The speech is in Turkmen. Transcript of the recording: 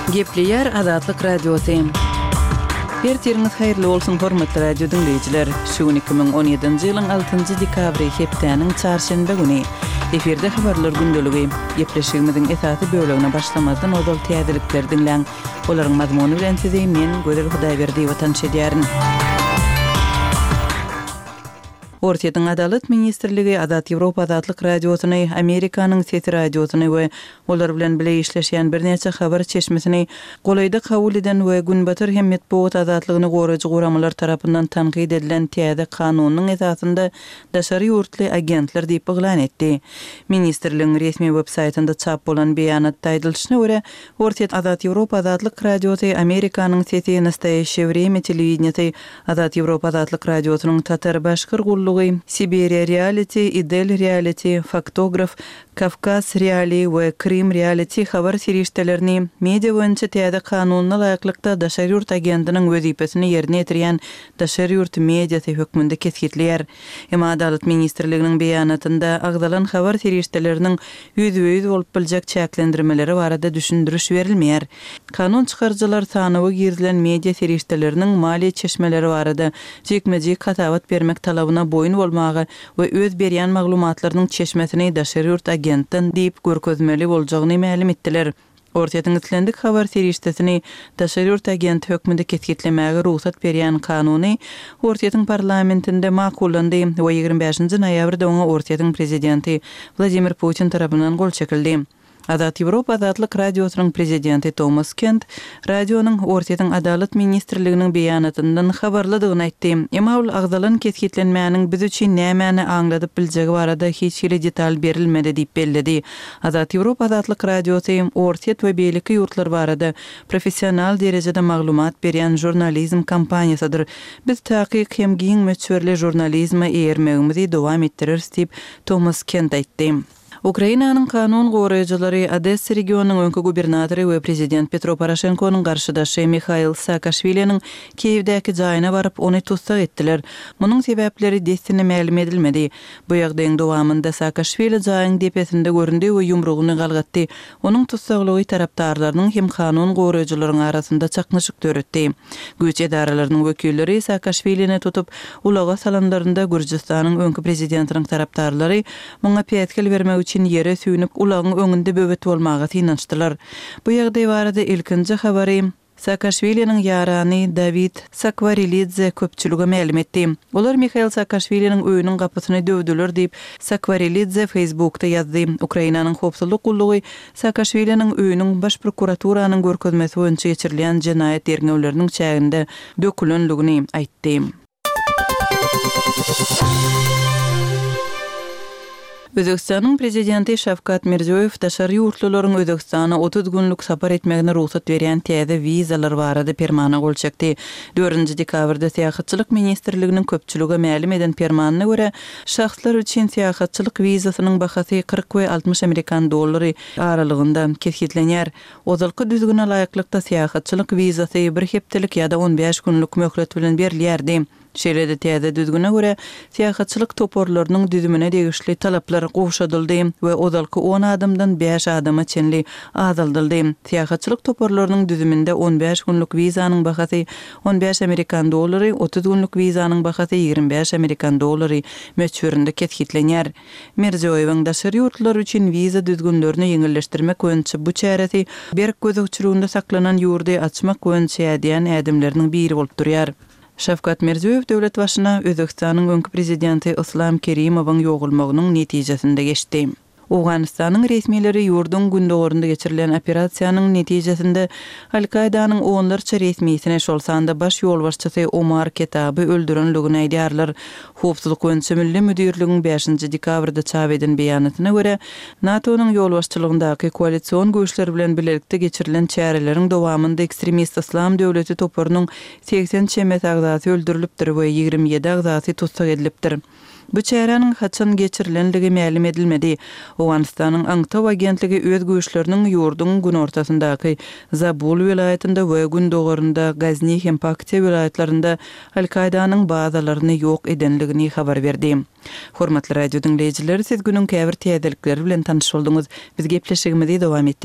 Gepleyer Azatlyk Radiosu. Ertiriniz hayırlı olsun hormatly radio dinleyijiler. Şu 2017-nji ýylyň 6-njy dekabry hepdeniň çarşembe güni eferde habarlar gündöligi gepleşigimiziň esasy bölegine başlamazdan ozal täzelikler dinleň. Olaryň mazmuny bilen size men Göder Hudaýberdi watan şedýärin. Ortadan Adalet Ministrligi Azat Ýewropa Azatlyk Radiosyny, Amerikanyň Sesi Radiosyny we olar bilen bile işleşýän bir neçe habar çeşmesini golayda kabul eden we günbatyr hem medeniýet azatlygyny goraýjy guramalar tarapyndan tanqid edilen täze kanunyň esasynda daşary ýurtly agentler diýip elan etdi. Ministrligiň resmi web saytynda çap bolan beýanatda aýdylyşyna görä, Ortadan Azat Ýewropa Azatlyk Radiosy, Amerikanyň Sesi Nastaýeşe Время telewizionyny, Azat Ýewropa Azatlyk Radiosynyň tatar başkyr Siberia Reality, Idel Reality, Faktograf, Kafkas Reality we Krim Reality habar serişdelerini media boýunça täze kanunyna laýyklykda daşary ýurt agentiniň wezipesini ýerine ýetirýän daşary ýurt mediasy hökmünde kesgitleýär. Emma Adalet Ministrliginiň beýanatynda agdalan habar serişdeleriniň ýüzüýüz bolup biljek çäklendirmeleri barada düşündürüş berilmeýär. Kanun çykarjylar sanawy girdilen media serişdeleriniň mali çeşmeleri barada jekmejek katawat bermek talabyna boyun bolmagy we öz berýän maglumatlarynyň çeşmesini daşary ýurt agentden diýip görkezmeli boljagyny ma'lum etdiler. Ortadan ýetilendik habar serişdesini daşary ýurt agent hökmünde kesgitlemäge ruhsat berýän kanuny Ortadan parlamentinde makullandy we 25-nji noýabrda oňa Ortadan prezidenti Vladimir Putin tarapyndan gol çekildi. Azat Ýewropa Azatlyk Radiosynyň prezidenti Thomas Kent radionyň Ortadan Adalet Ministrliginiň beýanatyndan habarladygyny aýtdy. Emma ol agdalan kesgitlenmäniň biz üçin nämäni aňladyp biljegi barada hiç bir detal berilmedi diýip belledi. Azat Ýewropa Azatlyk Radiosy ortat we beýleki ýurtlar barada professional derejede maglumat berýän jurnalizm kampaniýasydyr. Biz taýyk hem giň meçhurly jurnalizme eýermegimizi dowam etdiririz diýip Thomas Kent aýtdy. Ukrainanyň kanun goraýjylary Odessa regionunyň öňkü gubernatory we prezident Petro Poroshenkonyň garşydaşy Mikhail Saakashviliň Kiýewdäki jaýyna baryp ony tutsak etdiler. Munyň sebäpleri destinä ma'lum edilmedi. Bu ýagdaýyň dowamında Saakashvili jaýyň depesinde göründi we ýumrugyny galgatdy. Onuň tutsaklygy tarapdarlarynyň hem kanun goraýjylarynyň arasynda çaknyşyk töretdi. Güýç edaralarynyň wekilleri Saakashvilini tutup ulaga salanlarynda Gürjistanyň öňkü prezidentiniň tarapdarlary muňa peýetkel bermek için yere süýnüp ulagyň öňünde böbet bolmagy synançdylar. Bu ýagdaý barada ilkinji habary Saakashviliniň ýarany David Sakvarilidze köpçülige ma'lum etdi. Olar Mikhail Saakashviliniň öýüniň gapysyny döwdüler diýip Sakvarilidze Facebookda ýazdy. Ukrainanyň howpsuzlyk gullugy Saakashviliniň öýüniň baş prokuraturasynyň görkezmesi boýunça geçirilýän jenaýat derňewleriniň çäginde dökülenligini aýtdy. Özbekistanyň prezidenti Şavkat Mirziýoýew daşary ýurtlylaryň Özbekistana 30 günlük sapar etmegine ruhsat berýän täze wizalar barada permana gol çekdi. 4-nji dekabrda Seýahatçylyk ministrliginiň köpçüligi ma'lum eden permanyna görä, şahslar üçin seýahatçylyk wizasynyň bahasy 40 we 60 Amerikan dollary aralygynda kesgitlenýär. Ozalky düzgüne laýyklykda seýahatçylyk wizasy bir hepdelik ýa-da 15 günlük möhlet bilen berilýärdi. Şeýlede täze düzgüne görä seýahatçylyk toporlarynyň düzümine degişli talaplar gowşadyldy we ozalky 10 adamdan 5 adama çenli azaldyldy. Seýahatçylyk toporlarynyň düzüminde 15 günlük wizanyň bahasy 15 Amerikan dollary, 30 günlük wizanyň bahasy 25 Amerikan dollary meçhurynda kesgitlenýär. Mirziýoýewiň daşary ýurtlar üçin wiza düzgünlerini ýeňilleşdirmek boýunça bu çäresi berk gözükçülüğünde saklanan ýurdy açmak boýunça edýän ädimleriniň biri bolup durýar. Şavkat Mirziýoýew döwlet başyna Özbekistanyň öňkü prezidenti Islom Kerimowyň ýogulmagynyň netijesinde geçdi. Awganistanyň resmileri ýurdun gündogorunda geçirilen operasiýanyň netijesinde Al-Qaidanyň onlarça resmiýetine şolsanda baş ýolbaşçysy Omar Ketaby öldürenligini aýdýarlar. Howpsuzlyk boýunça Milli Müdürligiň 5-nji dekabrda çap eden beýanatyna görä, NATO-nyň ýolbaşçylygyndaky koalisiýon güýçleri bilen birlikde geçirilen çäreleriň dowamında ekstremist islam döwleti toporunyň 80 çemet agzasy öldürilipdir we 27 agzasy tutsak edilipdir. Bu çärenin haçan geçirilenligi ma'lum edilmedi. Awganistanyň Aňtaw agentligi öz güýçleriniň ýurdun gün ortasyndaky Zabul vilayetinde we gündogorunda Gazni hem Paktiýa vilayetlerinde Al-Qaidanyň bazalaryny ýok edenligini habar berdi. Hormatly radio dinleyijiler, siz günüň käbir täzelikleri bilen tanyş boldunuz. Biz gepleşigimizi dowam etdirýär.